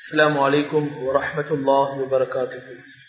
السلام عليكم ورحمة الله وبركاته.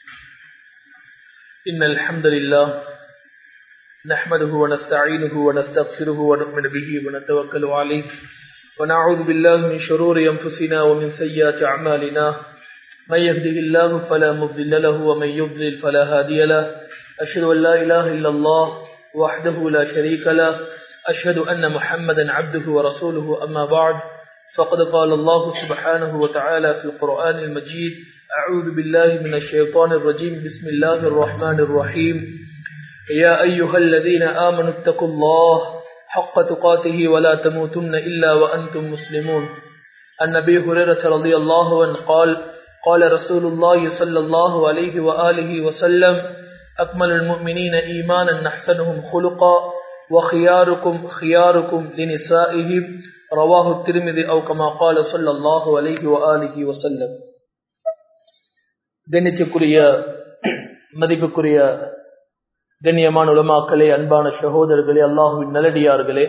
إن الحمد لله نحمده ونستعينه ونستغفره ونؤمن به ونتوكل عليه ونعوذ بالله من شرور أنفسنا ومن سيئات أعمالنا. من يهده الله فلا مضل له ومن يضلل فلا هادي له. أشهد أن لا إله إلا الله وحده لا شريك له. أشهد أن محمدا عبده ورسوله. أما بعد، فقد قال الله سبحانه وتعالى في القرآن المجيد: أعوذ بالله من الشيطان الرجيم. بسم الله الرحمن الرحيم. يا أيها الذين آمنوا اتقوا الله حق تقاته ولا تموتن إلا وأنتم مسلمون. عن أبي هريرة رضي الله عنه قال: قال رسول الله صلى الله عليه وآله وسلم: أكمل المؤمنين إيمانا أحسنهم خلقا وخياركم خياركم لنسائهم. رواه الترمذي أو كما قال صلى الله عليه وآله وسلم. கண்ணியத்துக்குரிய மதிப்புக்குரிய கண்ணியமான உலமாக்களே, அன்பான சகோதரர்களே, அல்லாஹுவின் நல்லடியார்களே,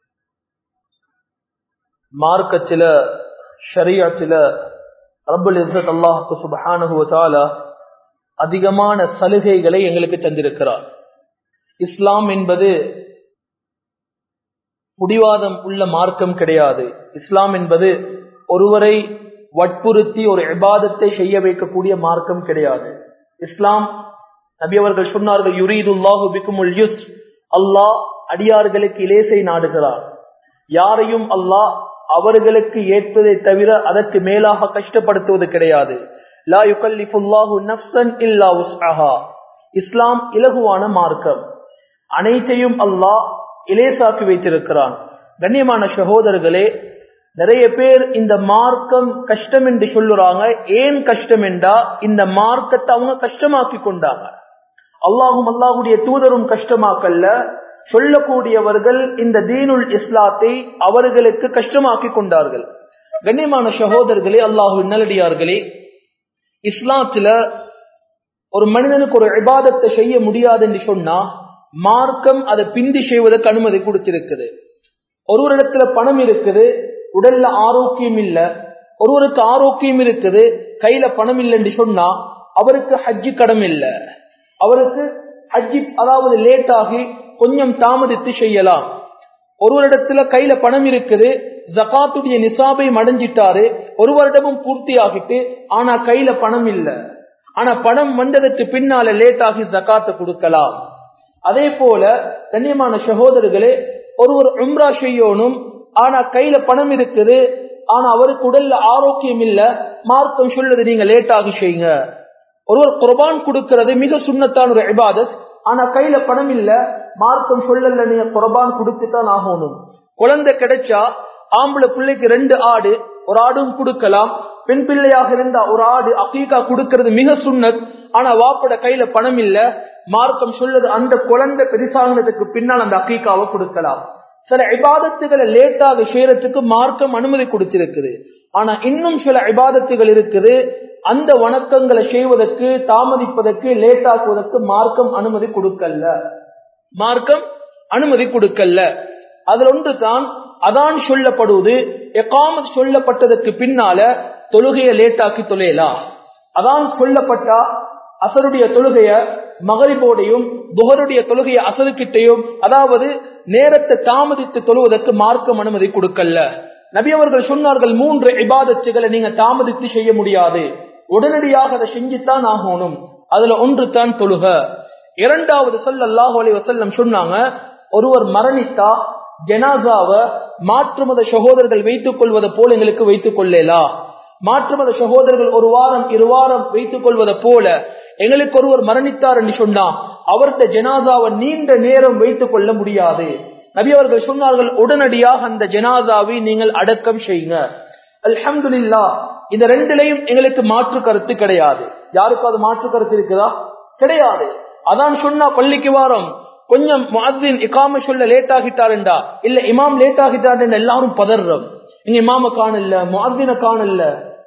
மார்க்கத்தில ஷரியத்தில ரப்புல் இஸ்ஸத் அல்லாஹ் சுப்ஹானஹு வ தஆலா அதிகமான சலுகைகளை எங்களுக்கு தந்திருக்கிறார். இஸ்லாம் என்பது புடிவாதம் உள்ள மார்க்கம் கிடையாது. இஸ்லாம் என்பது ஒருவரை வற்புறுத்தி ஒரு இபாதத்தை செய்ய வைக்கக்கூடிய மார்க்கம் கிடையாது. இஸ்லாம், நபி அவர்கள் சொன்னார்கள், யுரீதுல்லாஹு பிக்குமுல் யுஸ்ர், அல்லாஹ் அடியார்களுக்கு இலேசை நாடுகிறார். யாரையும் அல்லாஹ் அவர்களுக்கு ஏற்பதை தவிர அதற்கு மேலாக கஷ்டப்படுத்துவது கிடையாது. லா யுகல்லிஃபுல்லாஹு நஃப்ஸன் இல்லா உஸ்அஹா. இஸ்லாம் இலகுவான மார்க்கம். அனைத்தையும் அல்லாஹ் இலேசாக்கி வைத்திருக்கிறான். கண்ணியமான சகோதரர்களே, நிறைய பேர் இந்த மார்க்கம் கஷ்டம் என்று சொல்லுறாங்க. ஏன் கஷ்டம் என்றா, இந்த மார்க்கத்தை அவங்க கஷ்டமாக்கி கொண்டாங்க. அல்லாஹும் அல்லாஹுடைய தூதரும் கஷ்டமாக்கல்ல, சொல்லக்கூடியவர்கள் இந்த தீனுல் இஸ்லாத்தை அவர்களுக்கு கஷ்டமாக்கி கொண்டார்கள். கண்ணியமான சகோதரர்களே, அல்லாஹுவின் நல்லடியார்களே, இஸ்லாத்துல ஒரு மனிதனுக்கு ஒரு இபாதத்தை செய்ய முடியாது என்று சொன்னா மார்க்கம் அதை பிந்தி செய்வதற்கு அனுமதி கொடுத்திருக்குது. ஒருவரிடத்துல பணம் இருக்குது, உடல்ல ஆரோக்கியம் இல்ல, ஒருவருக்கு ஆரோக்கியம் இருக்குது, கையில பணம் இல்லை என்று சொன்னா அவருக்கு ஹஜ்ஜி கடன் இல்ல, அவருக்கு ஹஜ்ஜி அதாவது லேட் ஆகி கொஞ்சம் தாமதித்து செய்யலாம். ஒருவரிடத்துல கையில பணம் இருக்குது, ஜகாத்துடைய நிசாபை அடைஞ்சிட்டாரு, ஒரு வருடமும் பூர்த்தி ஆகிட்டு, ஆனா கையில பணம் இல்ல, ஆனா பணம் வந்ததற்கு பின்னால லேட் ஆகி ஜகாத்தை கொடுக்கலாம். அதே போல கண்ணியமான சகோதரர்களே, ஒருவர் உம்ரா செய்யணும், ஆனா கையில பணம் இருக்குது, ஆனா அவருக்கு உடல்ல ஆரோக்கியம் இல்ல, மார்க்கம் சொல்லுது நீங்க லேட் ஆகி செய்யுங்க. ஒருவர் குர்பான் கொடுக்கிறது மிக சுன்னத்தான ஒரு இபாதத், ஆனா கையில பணம் இல்ல, மார்க்கம் சொல்லல நீங்க குர்பான் கொடுத்துதான் ஆகணும். குழந்தை கிடைச்சா ஆம்பளை பிள்ளைக்கு 2 ஆடு, ஒரு ஆடும் கொடுக்கலாம். பெண் பிள்ளையாக இருந்தா ஒரு ஆடு அகீகா கொடுக்கிறது மிக சுன்னத், ஆனா வாப்பட கையில பணம் இல்ல, மார்க்கம் சொல்லுது அந்த குழந்தை பெருசாகினதுக்கு பின்னால் அந்த அகீகாவை கொடுக்கலாம். சில இபாதத்துகளை லேட்டாக செய்யறதுக்கு மார்க்கம் அனுமதி கொடுத்திருக்குது. ஆனா இன்னும் சில இபாதத்துகள் இருக்குது, அந்த வணக்கங்களை செய்வதற்கு தாமதிப்பதற்கு லேட்டாக்குவதற்கு மார்க்கம் அனுமதி கொடுக்கல. மார்க்கம் அனுமதி கொடுக்கல. அதுல ஒன்று தான் அதான் சொல்லப்படுவது. இகாமத் சொல்லப்பட்டதற்கு பின்னால தொழுகையை லேட்டாக்கி தொலையலாம். அதான் சொல்லப்பட்டா அசருடைய தொழுகைய மகரிபோடையும் துஹருடைய தொழுகைய அசருக்கிட்டையும், அதாவது நேரத்தை தாமதித்து தொழுவதற்கு மார்க்கம் அனுமதி கொடுக்கல. நபி அவர்கள் சொன்னார்கள், 3 இபாதத்துகளை நீங்க தாமதித்து செய்ய முடியாது, உடனடியாக அதை செஞ்சுத்தான் ஆகணும். அதுல ஒன்று தான் தொழுக. இரண்டாவது ஸல்லல்லாஹு அலைஹி வஸல்லம் சொன்னாங்க, ஒருவர் மரணித்தா ஜனாசாவை மாற்று மத சகோதரர்கள் வைத்துக் கொள்வதை போல எங்களுக்கு வைத்துக் கொள்ளலாம். மாற்று மத சகோதரர்கள் 1 வாரம் 2 வாரம் வைத்துக் கொள்வதை போல எங்களுக்கு ஒருவர் மரணித்தார் என்று சொன்னா அவர்த ஜனாசாவை நீண்ட நேரம் வைத்துக் கொள்ள முடியாது. நபி அவர்கள் சொன்னார்கள், உடனடியாக அந்த ஜனாசாவை நீங்கள் அடக்கம் செய்யுங்க. அல்ஹம்துலில்லாஹ், இந்த 2லையும் எங்களுக்கு மாற்று கருத்து கிடையாது. யாருக்காவது மாற்று கருத்து இருக்குதா? கிடையாது. அதான் சொன்னா பள்ளிக்கு வாரம் கொஞ்சம் முஅத்தின் இகாம சொல்ல லேட் ஆகிட்டாருண்டா, இல்ல இமாம் லேட் ஆகிட்டாருன்னு எல்லாரும் பதறோம். இங்க இமாம காணல, முஅத்தின காணல.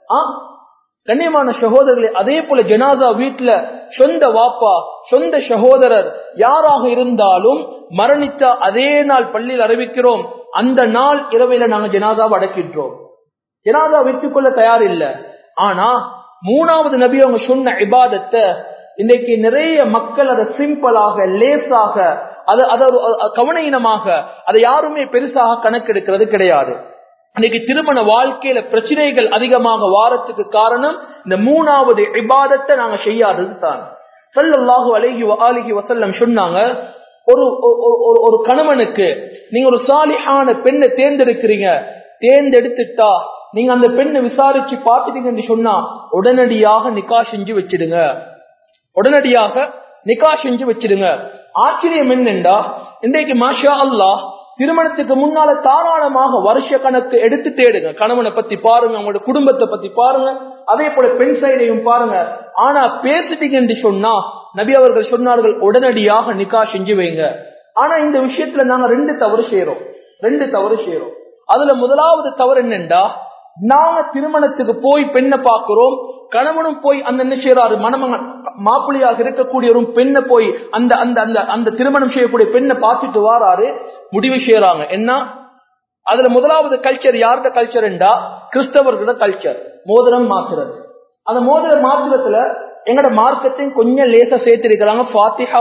கண்ணியமான சகோதரர்களே, அதே போல ஜனாசா வீட்டுல சொந்த வாப்பா சொந்த சகோதரர் யாராக இருந்தாலும் மரணித்த அதே நாள் பள்ளியில் அறிவிக்கிறோம், அந்த நாள் இரவையில நாங்க ஜனாசாவை அடக்கின்றோம். ஜனாசா வைத்துக் கொள்ள தயார் இல்ல, ஆனா மூணாவது நபி அவங்க சொன்ன இபாதத்தை இன்னைக்கு நிறைய மக்கள் அதை சிம்பிளாக, லேசாக, அதை கவனீனமாக, அதை யாருமே பெருசாக கணக்கெடுக்கிறது கிடையாது. இன்னைக்கு திருமண வாழ்க்கையில பிரச்சனைகள் அதிகமாக வாரத்துக்கு காரணம் இந்த மூணாவது இபாதத்தை நாங்க செய்யாதது தான். ஸல்லல்லாஹு அலைஹி வஆலிஹி வஸல்லம் சொன்னாங்க, ஒரு கணவனுக்கு நீங்க ஒரு சாலிஹான பெண்ணை தேர்ந்தெடுக்கிறீங்க, தேர்ந்தெடுத்துட்டா நீங்க அந்த பெண்ணை விசாரிச்சு பார்த்துட்டீங்கன்னு சொன்னா உடனடியாக நிக்காஹ் செஞ்சு வச்சிடுங்க, உடனடியாக நிக்காஹ் செஞ்சு வச்சிடுங்க. ஆச்சரியம் என்னண்டா, இன்றைக்கு மாஷா அல்லாஹ் திருமணத்துக்கு முன்னால தாராளமாக வருஷ கணக்கு எடுத்து தேடுங்க. கணவனை பத்தி பாருங்க, அவங்களோட குடும்பத்தை பத்தி பாருங்க, அதே போல பெண் சைடையும் பாருங்க. ஆனா பேசிட்டீங்க என்று சொன்னா நபி அவர்கள் சொன்னார்கள் உடனடியாக நிக்காஹ் செஞ்சு வைங்க. ஆனா இந்த விஷயத்துல நாங்க ரெண்டு தவறு செய்யறோம். அதுல முதலாவது தவறு என்னண்டா, நாங்க திருமணத்துக்கு போய் பெண்ணை பார்க்கிறோம், கணவனும் போய் அந்த என்ன செய்யறாரு, மணமகன் மாப்பிள்ளையாக இருக்கக்கூடியவரும் பெண்ணை போய் அந்த அந்த அந்த அந்த திருமணம் செய்யக்கூடிய பெண்ணை பார்த்துட்டு வாராரு, முடிவு செய்யறாங்க. என்ன அதுல முதலாவது கல்ச்சர் யார்கிட்ட கல்ச்சர் என்றா, கிறிஸ்தவர்களோட கல்ச்சர். மோதிரம் மாத்துறது. அந்த மோதிர மாத்திரத்துல எங்கட மார்க்கத்தையும் கொஞ்சம் லேசா சேர்த்திருக்கிறாங்க. ஃபாத்திஹா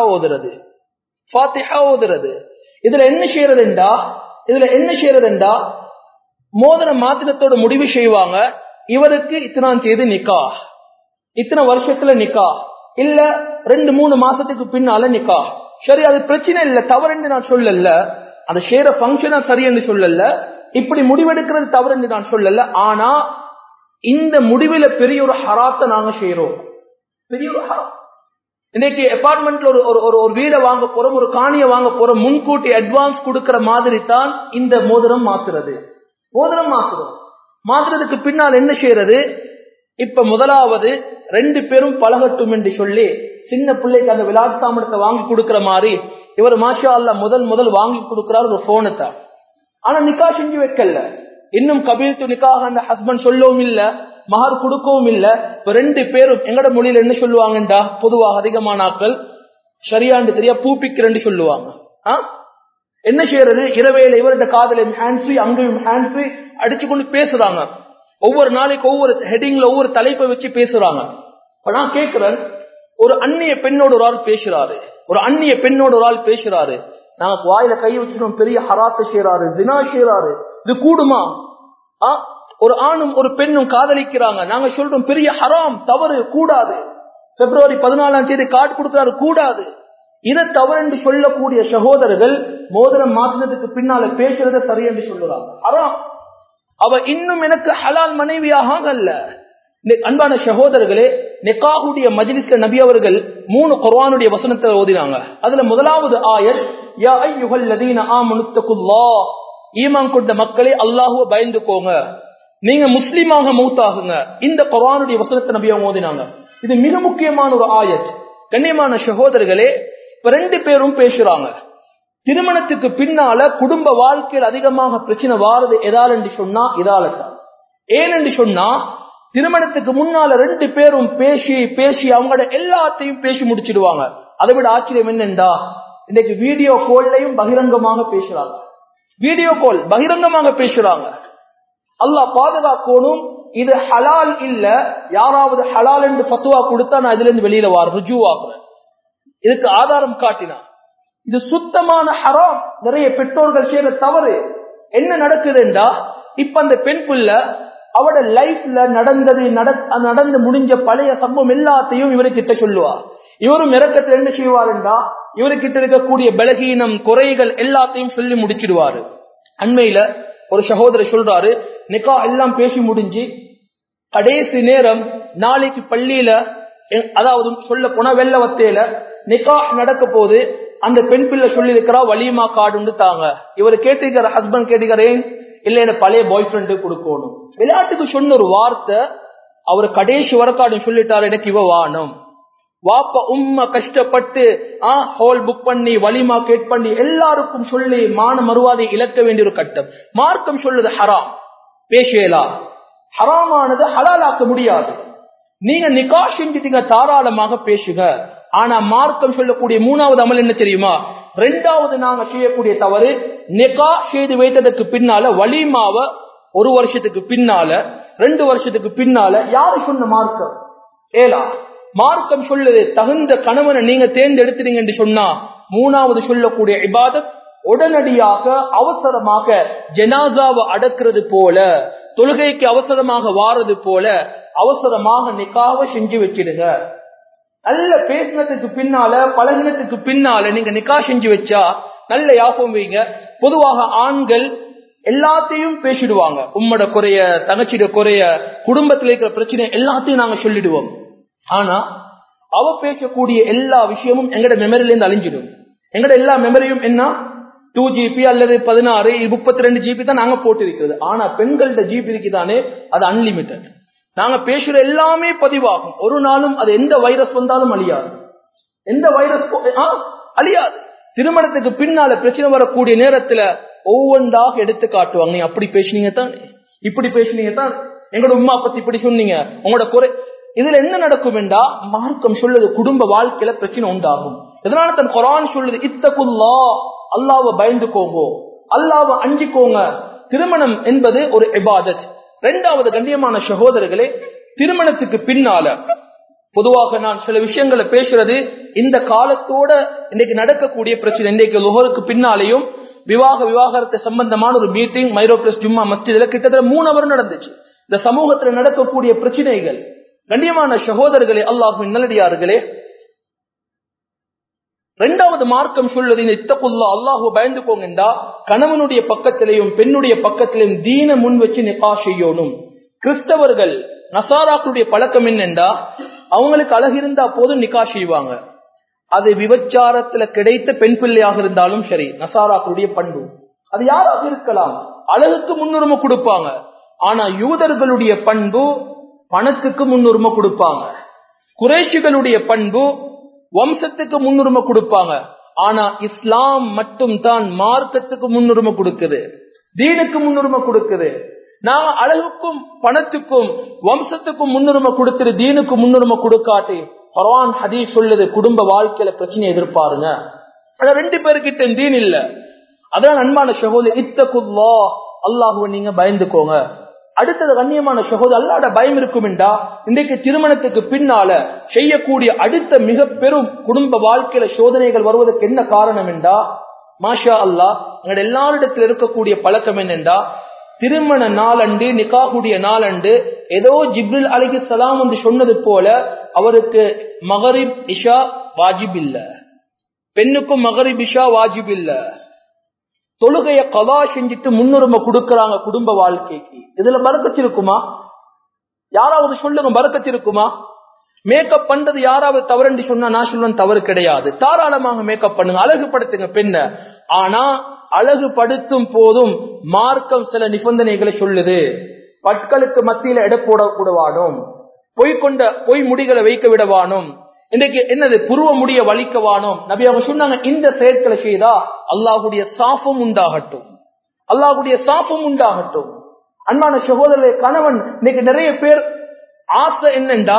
ஓதுறது. இதுல என்ன செய்யறதுண்டா மோதிர மாத்திரத்தோட முடிவு செய்வாங்க, இவருக்கு இத்தனாம் தேதி நிக்கா, இத்தனை வருஷத்துல நிக்கா, இல்ல 2-3 மாசத்துக்கு பின்னால நிக்கா. சரி, அது பிரச்சனை இல்ல, தவறு என்று நான் சொல்லல, அது செய்யற பங்கனா சரி என்று சொல்லல, இப்படி முடிவெடுக்கிறது தவறு என்று நான் சொல்லல. ஆனா இந்த முடிவுல பெரிய ஒரு ஹராத்தை நாங்க செய்யறோம், பெரிய ஒரு ஹராம். இன்னைக்கு அபார்ட்மெண்ட்ல ஒரு வீடை வாங்க போறோம், ஒரு காணியை வாங்க போறோம், முன்கூட்டி அட்வான்ஸ் கொடுக்கிற மாதிரி தான் இந்த மோதிரம் மாத்துறதுக்கு பின்னால் என்ன செய்யறது, இப்ப முதலாவது 2 பேரும் பழகட்டும் என்று சொல்லி சின்ன பிள்ளைக்கு அந்த விளையாட்டு சாமனத்தை வாங்கி கொடுக்கிற மாதிரி இவர் மாஷா அல்லா முதல் வாங்கி கொடுக்கிறார் ஒரு போனை தான். ஆனா நிக்கா செஞ்சு வைக்கல, இன்னும் கபீல்து நிக்காஹ் அந்த ஹஸ்பண்ட் சொல்லவும் இல்ல, மஹர் கொடுக்கவும் இல்ல. இப்ப 2 பேரும் எங்கட மொழியில என்ன சொல்லுவாங்கடா, பொதுவாக அதிகமான ஆட்கள் சரியாண்டு தெரியா பூப்பிக்கிறேன்னு சொல்லுவாங்க. என்ன செய்யறது, இரவேல இவருடைய காதலையும் ஹேண்ட்ஸ்ரீ அங்கேயும் ஹேண்ட்ஸ்ரீ அடிச்சு கொண்டு பேசுறாங்க. ஒவ்வொரு நாளைக்கு ஒவ்வொரு ஹெட்டிங்ல ஒவ்வொரு தலைப்பை வச்சு பேசுறாங்க. இப்ப நான் கேட்கிறேன், ஒரு அந்நிய பெண்ணோட ஒரு ஆள் பேசுறாரு, நாங்க வாயில கை வச்சுட்டோம், பெரிய ஹராத்தை செய்யறாரு, தினா செய்யறாரு, இது கூடுமா? ஒரு ஆணும் ஒரு பெண்ணும் காதலிக்கிறாங்க, நாங்க சொல்றோம் பெரிய ஹராம், தவறு, கூடாது. பிப்ரவரி 14ஆம் தேதி கார்டு கொடுக்கிறாரு, கூடாது. இதை தவறு என்று சொல்லக்கூடிய சகோதரர்கள் மோதிரம் மாற்றினதுக்கு பின்னால பேசுறத சரி என்று சொல்லுறாங்க, ஹராம். அவ இன்னும் எனக்கு ஹலால் மனைவியாக அல்ல. அன்பான சகோதரர்களே, நிக்காஹுடைய மஜ்லிஸ்ல நபி அவர்கள் 3 குர்ஆனுடைய வசனத்தை ஓதினாங்க. அதுல முதலாவது ஆயத், யா அய்யுஹல்லதீன ஆமனுத்தகுல்லாஹ், ஈமான் கொண்ட மக்களே அல்லாஹ்வை பயந்துக்கோங்க, நீங்க முஸ்லிமாக மௌத்தாகுங்க. இந்த குர்ஆனுடைய வசனத்தை நபி அவங்க ஓதினாங்க. இது மிக முக்கியமான ஒரு ஆயத். கண்ணியமான சகோதரர்களே, இப்ப 2 பேரும் பேசுறாங்க. திருமணத்துக்கு பின்னால குடும்ப வாழ்க்கையில் அதிகமாக பிரச்சனை வாரது எதால் என்று சொன்னா இதாலதான். ஏன் என்று சொன்னா, திருமணத்துக்கு முன்னால 2 பேரும் பேசி அவங்களோட எல்லாத்தையும் பேசி முடிச்சிடுவாங்க. அதை விட ஆச்சரியம் என்னண்டா, இன்னைக்கு வீடியோ கால்லையும் பகிரங்கமாக பேசுறாங்க. அல்லாஹ் பாதுகாக்கணும். இது ஹலால் இல்ல. யாராவது ஹலால் என்று ஃபத்வா கொடுத்தா நான் இதுல இருந்து வெளியில ருஜுவாகிறேன், இதுக்கு ஆதாரம் காட்டினா. இது சுத்தமான ஹராம். நிறைய பெற்றோர்கள் செய்யற தவறு என்ன நடக்குதுண்டா, இப்ப அந்த பெண் பிள்ளை அவட லைஃப்ல நடந்து முடிஞ்ச பழைய சம்பவம் எல்லாத்தையும் இவருக்கிட்ட சொல்லுவா. இவரும் இறக்கத்துல என்ன செய்வாருண்டா, இவருக்கிட்ட இருக்கக்கூடிய பலகீனம் குறைகள் எல்லாத்தையும் சொல்லி முடிச்சிடுவாரு. அண்மையில ஒரு சகோதரர் சொல்றாரு, நிக்கா எல்லாம் பேசி முடிஞ்சு கடைசி நேரம் நாளைக்கு பள்ளியில, அதாவது சொல்ல போனா வெள்ளவத்தையில நிக்கா நடக்க போது அந்த பெண் பிள்ளை சொல்லி இருக்கிறா வலிமா கார்டு தாங்க. இவர் கேட்டிருக்கிற ஹஸ்பண்ட் கேட்டுக்கிறேன், இல்ல என்ன பழைய பாய் ஃப்ரெண்டு கொடுக்கணும். விளையாட்டுக்கு சொன்ன ஒரு வார்த்தை அவர் கடைசி வரக்காடு சொல்லிட்டாரு, எனக்கு இவ வானம். வாப்ப உம்மா கஷ்டப்பட்டு ஹால் புக் பண்ணி வலிமா கேட் பண்ணி எல்லாருக்கும் சொல்லி மான மறுவாதை இழக்க வேண்டிய ஒரு கட்டம். மார்க்கம் சொல்லுது ஹராம், பேசலாம். ஹராமானது ஹலாலாக்க முடியாது. நீங்க நிக்கா செஞ்சுட்டீங்க, தாராளமாக பேசுங்க. ஆனா மார்க்கம் சொல்லக்கூடிய 3வது அமல் என்ன தெரியுமா, 2வது நாங்க செய்யக்கூடிய தவறு, நிக்கா செய்து வைத்ததற்கு பின்னால வலிமாவை 1 வருஷத்துக்கு பின்னால 2 வருஷத்துக்கு பின்னால யாரு சொன்ன மார்க்கம்? ஏலா மார்க்கம் சொல்லுது தகுந்த கணவனை நீங்க தேர்ந்தெடுத்துறீங்க என்று சொன்னா 3வது சொல்லக்கூடிய இபாதத் உடனடியாக அவசரமாக ஜனாசாவை அடக்கிறது போல, தொழுகைக்கு அவசரமாக வாரது போல அவசரமாக நிக்காவை செஞ்சு வச்சிடுங்க. நல்ல பேசினத்துக்கு பின்னால பழகினத்துக்கு பின்னால நீங்க நிக்கா செஞ்சு வச்சா நல்ல யாபம் வைங்க. பொதுவாக ஆண்கள் எல்லாத்தையும் பேசிடுவாங்க. உம்மோட குறைய, தங்கச்சிட குறைய, குடும்பத்தில் இருக்கிற பிரச்சனை எல்லாத்தையும் நாங்க சொல்லிடுவோம். ஆனா அவ பேசக்கூடிய எல்லா விஷயமும் எங்கட மெமரியில இருந்து அழிஞ்சிடும். எங்கட எல்லா மெமரியும் என்ன 2GB அல்லது 16 32GB தான் நாங்க போட்டிருக்கிறது. ஆனா பெண்கள்ட ஜிபி இருக்குதானே அது அன்லிமிட்டட். நாங்க பேசுற எல்லாமே பதிவாகும். ஒரு நாளும் அது எந்த வைரஸ் வந்தாலும் அழியாது. எந்த வைரஸ் அழியாது. திருமணத்துக்கு பின்னால பிரச்சனை வரக்கூடிய நேரத்துல ஒவ்வொன்றாக எடுத்து காட்டுவாங்க. நீங்க அப்படி பேசுனீங்க தான், இப்படி பேசுனீங்க தான், எங்களோட உம்மா பத்தி இப்படி சொன்னீங்க, உங்களோட குறை. இதுல என்ன நடக்கும் என்றா மார்க்கம் சொல்லுது குடும்ப வாழ்க்கையில பிரச்சனை உண்டாகும். இதனால தன் குர்ஆன் சொல்லுது இத்தகுல்லாஹ், அல்லாஹ்வை பயந்துக்கோங்க, அல்லாஹ்வை அஞ்சிக்கோங்க. திருமணம் என்பது ஒரு இபாதத். 2வது கண்ணியமான சகோதரர்களே, திருமணத்துக்கு பின்னால பொதுவாக நான் சில விஷயங்களை பேசுறது இந்த காலத்தோட இன்னைக்கு நடக்கக்கூடிய பிரச்சனை. இன்றைக்கு லுஹருக்கு பின்னாலேயும் விவாகரத்து சம்பந்தமான ஒரு மீட்டிங் மைரோ பிளஸ் ஜும்மா மஸ்ஜித்ல கிட்டத்தட்ட 3 hours நடந்துச்சு. இந்த சமூகத்தில் நடக்கக்கூடிய பிரச்சனைகள். கண்ணியமான சகோதரர்களே, அல்லாஹ்வின் நல்லடியார்களே, 2வது மார்க்கம் சொல்லுது இத்தகுல்லாஹ், அல்லாஹ்வை பயந்துக்கோங்கண்டா கணவனுடைய பக்கத்திலையும் பெண்ணுடைய பக்கத்திலையும் தீன முன் வச்சு நிக்கா செய்யணும். கிறிஸ்தவர்கள் நசாராக்களுடைய பழக்கம் என்னண்டா அவங்களுக்கு அழகு இருந்தா போதும் நிக்கா செய்வாங்க. அது விபச்சாரத்துல கிடைத்த பெண் பிள்ளையாக இருந்தாலும் சரி, நசாராக்களுடைய பண்பு அது யாராக இருக்கலாம், அழகுக்கு முன்னுரிமை கொடுப்பாங்க. ஆனா யூதர்களுடைய பண்பு பணத்துக்கு முன்னுரிமை கொடுப்பாங்க. குறைஷிகளுடைய பண்பு வம்சத்துக்கு முன்னுரிமை கொடுப்பாங்க. ஆனா இஸ்லாம் மட்டும் தான் மார்க்கத்துக்கு முன்னுரிமை கொடுக்குது, தீனுக்கு முன்னுரிமை கொடுக்குது. நாங்க அழகுக்கும் பணத்துக்கும் வம்சத்துக்கும் முன்னுரிமை கொடுத்துரு, தீனுக்கு முன்னுரிமை கொடுக்காட்டி குர்ஆன் ஹதீஸ் சொல்லுது குடும்ப வாழ்க்கையில பிரச்சனை எதிர்பாருங்க. ஆனா 2 பேருக்கிட்ட தீன் இல்ல. அதான் அன்பான சகோதரி இத்தகுல்லாஹ், அல்லாஹ்வை நீங்க பயந்துக்கோங்க. அடுத்தது கண்ணியமான சகோதரி, அல்லாஹ்வோட பயம் இருக்கும் என்றா இன்றைக்கு திருமணத்துக்கு பின்னால செய்யக்கூடிய அடுத்த மிக பெரும் குடும்ப வாழ்க்கையில சோதனைகள் வருவதற்கு என்ன காரணம் என்றா, மாஷா அல்லாஹ் எங்க எல்லாரிடத்தில் இருக்கக்கூடிய பழக்கம் என்னென்றா திருமண நாளண்டு, நிக்காஹுடைய நாளண்டு ஏதோ ஜிப்ரில் அலைஹிஸ்ஸலாம் வந்து சொன்னது போல அவருக்கு மகரிப் இஷா வாஜிப் இல்ல, பெண்ணுக்கும் மகரிப் இஷா வாஜிப் இல்ல. தொழுகைய கலா செஞ்சுட்டு முன்னுரிமை கொடுக்கறாங்க குடும்ப வாழ்க்கைக்கு. இதுல பரக்கத் இருக்குமா? யாராவது சொல்லுங்க, பரக்கத் இருக்குமா? மேக்கப் பண்றது யாராவது தவறு சொன்னா நான் சொல்லுவேன் தவறு கிடையாது. தாராளமாக மேக்கப் பண்ணுங்க, அழகுபடுத்துங்க பெண்ண. ஆனா அழகுபடுத்தும் போதும் மார்க்கம் சில நிபந்தனைகளை சொல்லுது. பற்களுக்கு மத்தியில எடை போடக்கூடாதும், பொய் முடிகளை வைக்க விடவானும், இன்றைக்கு என்னது புருவ முடிய வலிக்கவானும். நபி அவங்க சொன்னாங்க இந்த செயற்களை செய்தா அல்லாஹ்வுடைய சாபம் உண்டாகட்டும், அல்லாஹ்வுடைய சாபம் உண்டாகட்டும். அன்பான சகோதரரே, கணவன் இன்னைக்கு நிறைய பேர் ஆசை என்னண்டா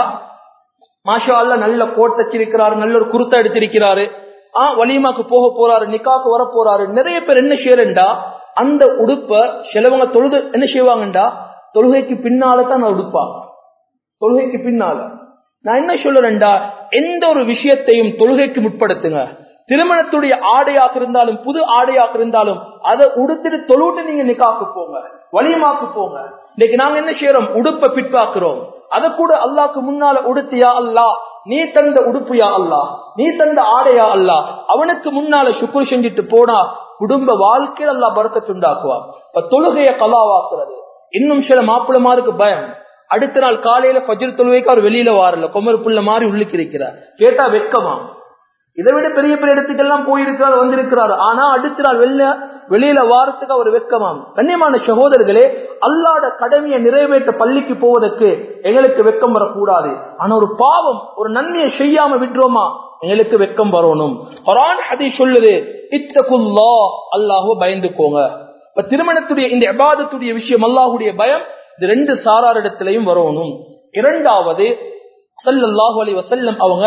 மாஷா அல்லாஹ் நல்ல கோட் தச்சிருக்கிறாரு, நல்ல ஒரு குர்தா எடுத்திருக்கிறாரு, வலிமாக்கு போக போறாரு, நிக்காக்கு வர போறாரு. நிறைய பேர் என்ன செய்யறா அந்த உடுப்ப சிலவங்க தொழுது என்ன செய்வாங்கண்டா தொழுகைக்கு பின்னால்தான் உடுப்பாங்க. தொழுகைக்கு பின்னால நான் என்ன சொல்றேன்டா, எந்த ஒரு விஷயத்தையும் தொழுகைக்கு முற்படுத்துங்க. திருமணத்துடைய ஆடையாக இருந்தாலும் புது ஆடையாக இருந்தாலும் அதை உடுத்துட்டு தொழுவிட்டு நீங்க நிக்காக்கு போங்க, வலிமாக்கு போங்க. இன்னைக்கு நாங்க என்ன செய்யறோம், உடுப்ப பிற்பாக்குறோம். அதை கூட அல்லாஹ்க்கு முன்னால உடுத்தியா அல்லாஹ் நீ தந்த உடுப்பியா அல்லாஹ், நீ தந்த ஆடையா அல்லாஹ், அவனுக்கு முன்னால சுக்ர் செஞ்சுட்டு போனா குடும்ப வாழ்க்கையில் அல்லாஹ் பரக்கத் உண்டாக்குவார். இப்ப தொழுகைய கலாவாக்குறது. இன்னும் சில மாப்பிளமாருக்கு பயம், அடுத்த நாள் காலையில ஃபஜ்ர் தொழுகைக்கு அவர் வெளியில வாரல, கொமரு புள்ள மாதிரி உள்ளுக்கு இருக்கிறார். கேட்டா வெக்கமா? இதை விட பெரிய பெரிய இடத்துக்கெல்லாம் போயிருக்கிறார், வந்திருக்கிறார். ஆனா அடுத்த நாள் வெளியில வாரத்துக்கு அவர் வெக்கமாம். கண்ணியமான சகோதரர்களே, அல்லாஹ்வுடைய கடமையை நிறைவேற்ற பள்ளிக்கு போவதற்கு எங்களுக்கு வெக்கம் வரக்கூடாது. ஆனா ஒரு பாவம், ஒரு நன்மையை செய்யாம விட்டுறோமா எங்களுக்கு வெக்கம் வரணும். குர்ஆன் ஹதீஸ் சொல்லுது இத்தகுல்லாஹ், அல்லாஹ்வை பயந்துக்கோங்க. இப்ப திருமணத்துடைய இந்த இபாதத்துடைய விஷயம் அல்லாஹ்வுடைய பயம், இது 2 சாராரிடத்திலையும் வரணும். இரண்டாவது ஸல்லல்லாஹு அலைஹி வஸல்லம் அவங்க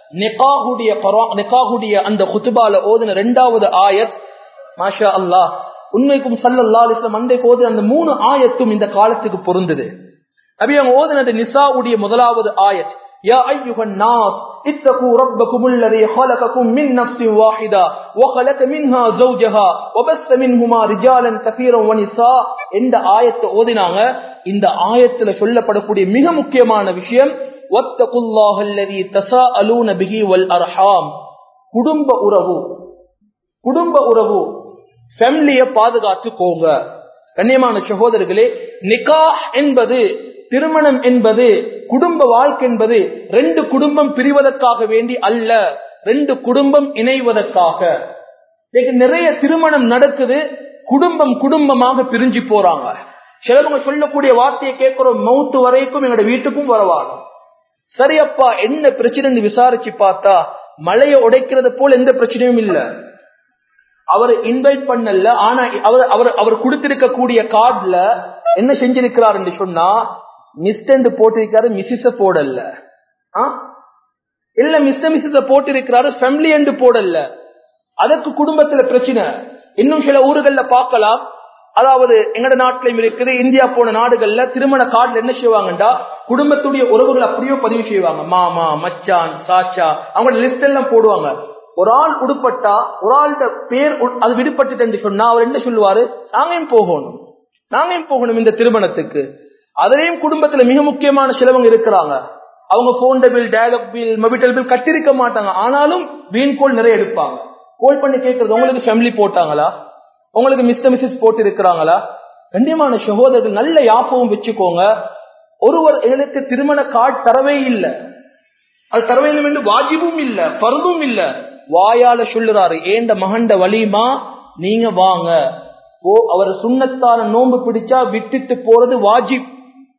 நிக்காஹுடைய அந்த குத்துபால ஓதுன 2வது ஆயத் மாஷா அல்லாஹ் உண்மைக்கும் ஸல்லல்லாஹு அலைஹி வஸல்லம் அந்த 3 ஆயத்தும் இந்த காலத்துக்கு பொருந்தது. நபி அவங்க ஓதுனது நிசாவுடைய முதலாவது ஆயத். யா அய்யுஹன் நாஸ் இத்தகு ரப்பக்கும் அல்லதி خلقكم من نفس واحده وخلق منها زوجها وبث منهما رجالا كثيرا ونساء. இந்த ஆயத்தை ஓதினாங்க. இந்த ஆயத்துல சொல்லப்படக்கூடிய மிக முக்கியமான விஷயம் வத்தகுல்லாஹ அல்லதி தஸாஅலூன பிஹி வல் அர்ஹாம். குடும்ப உறவு ஃபேமிலியை பாதுகாத்துக்கோங்க. கண்ணியமான சகோதரர்களே, நிகாஹ் என்பது, திருமணம் என்பது, குடும்ப வாழ்க்கை என்பது ரெண்டு குடும்பம் பிரிவதற்காக வேண்டி அல்ல, ரெண்டு குடும்பம் இணைவதற்காக. நிறைய திருமணம் நடக்குது, குடும்பமாக பிரிஞ்சு போறாங்க. சிலவங்க சொல்லக்கூடிய வார்த்தையை கேட்கிறோம், மௌத்து வரைக்கும் எங்களோட வீட்டுக்கும் வரவாங்க. சரியப்பா என்ன பிரச்சனை விசாரிச்சு பார்த்தா மலையை உடைக்கிறது போல எந்த பிரச்சனையும் இல்ல. அவர் இன்வைட் பண்ணல, ஆனா அவர் கொடுத்திருக்கக்கூடிய கார்டுல என்ன செஞ்சிருக்கிறார் என்று சொன்னா மிஸ்டர் போட்டிருக்காரு, மிஸ்ஸ போடல. இல்ல மிஸ்ஸ போட்டிருக்கிறாரு, ஃபேமிலி என்று போடல. அதற்கு குடும்பத்துல பிரச்சனை. இன்னும் சில ஊர்கள்ல பார்க்கலாம், அதாவது எங்கட நாட்டிலும் இருக்குது, இந்தியா போன நாடுகள்ல திருமண கார்டுல என்ன செய்வாங்கடா குடும்பத்துடைய உறவுகள் அப்படியே பதிவு செய்வாங்க. மாமா, மச்சான், சாச்சா, அவங்க லிஸ்ட் எல்லாம் போடுவாங்க. ஒரு ஆள் உடுப்பட்டா ஒரு ஆள்கிட்ட பேர் அது விடுபட்டு சொன்னா அவர் என்ன சொல்லுவாரு, நாங்கையும் போகணும் இந்த திருமணத்துக்கு. அதுலயும் குடும்பத்துல மிக முக்கியமான சிலவங்க இருக்கிறாங்க, அவங்க phone bill, Dialog bill, Mobitel bill கட்டிருக்க மாட்டாங்க, ஆனாலும் வீண் கோல் நிறைய எடுப்பாங்க. கோல் பண்ணி கேட்கறது, உங்களுக்கு ஃபேமிலி போட்டாங்களா, உங்களுக்கு மிஸ்டர் மிஸ்ஸஸ் போட்டு இருக்கிறாங்களா? கண்டிப்பான சகோதரர்கள் நல்ல யாபகம் வச்சுக்கோங்க. ஒருவர் எங்களுக்கு திருமண கார்டு தரவே இல்லை, அது தரவே இல்லை என்று வாஜிபும் இல்ல, பருதும் இல்ல, வாயால சொல்லுறாரு, ஏண்ட மகண்ட வலிமா நீங்க வாங்க. அவர் சுண்ணத்தான நோன்பு பிடிச்சா விட்டுட்டு போறது வாஜிப்.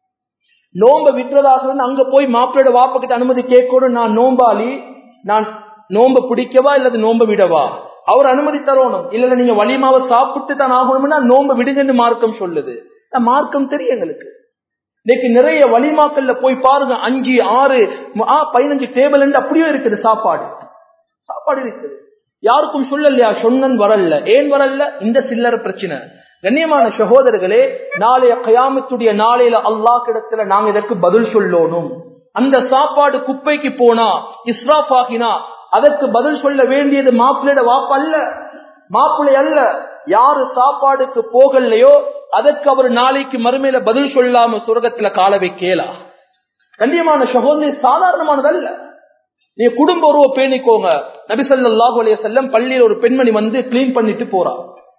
நோம்ப விட்டுறதாக அங்க போய் மாப்பிள்ளோட வாப்ப கிட்ட அனுமதி கேட்கணும், நான் நோம்பாளி, நான் நோம்ப பிடிக்கவா இல்லது நோம்ப விடவா, அவர் அனுமதி தரணும். இல்ல நீங்க வலிமாவை சாப்பிட்டு தான் ஆகணும்னா நோம்ப விடுங்கன்னு மார்க்கம் சொல்லுது. மார்க்கம் தெரியும் எங்களுக்கு. இன்னைக்கு நிறைய வலிமாக்கள்ல போய் பாருங்க, 5, 6, 15 டேபிள் அப்படியே இருக்குது, சாப்பாடு இருக்குது. யாருக்கும் சொல்லலையா, சொன்னன் வரல, ஏன் வரல, இந்த சில்லற பிரச்சனை. கண்ணியமான சகோதரர்களே, நாளைய கயாமத்துடைய நாளையில அல்லாஹ் கிடத்துல நாங்க இதற்கு பதில் சொல்லணும். அந்த சாப்பாடு குப்பைக்கு போனா, இஸ்ராஃப் ஆகினா, அதற்கு பதில் சொல்ல வேண்டியது மாப்பிள்ளையோட வாப்ப அல்ல, மாப்பிள்ளை அல்ல. யாரு சாப்பாடுக்கு போகலையோ அதற்கு அவர் நாளைக்கு மறுமையில பதில் சொல்லாம சொர்க்கத்துல கால வைக்கலா. கண்ணியமான சகோதரி, சாதாரணமானதல்ல. நீ குடும்ப உறவை பேணிக்கோங்க. நபி ஸல்லல்லாஹு அலைஹி வஸல்லம் பள்ளியில் ஒரு பெண்மணி வந்து கிளீன் பண்ணிட்டு போறா.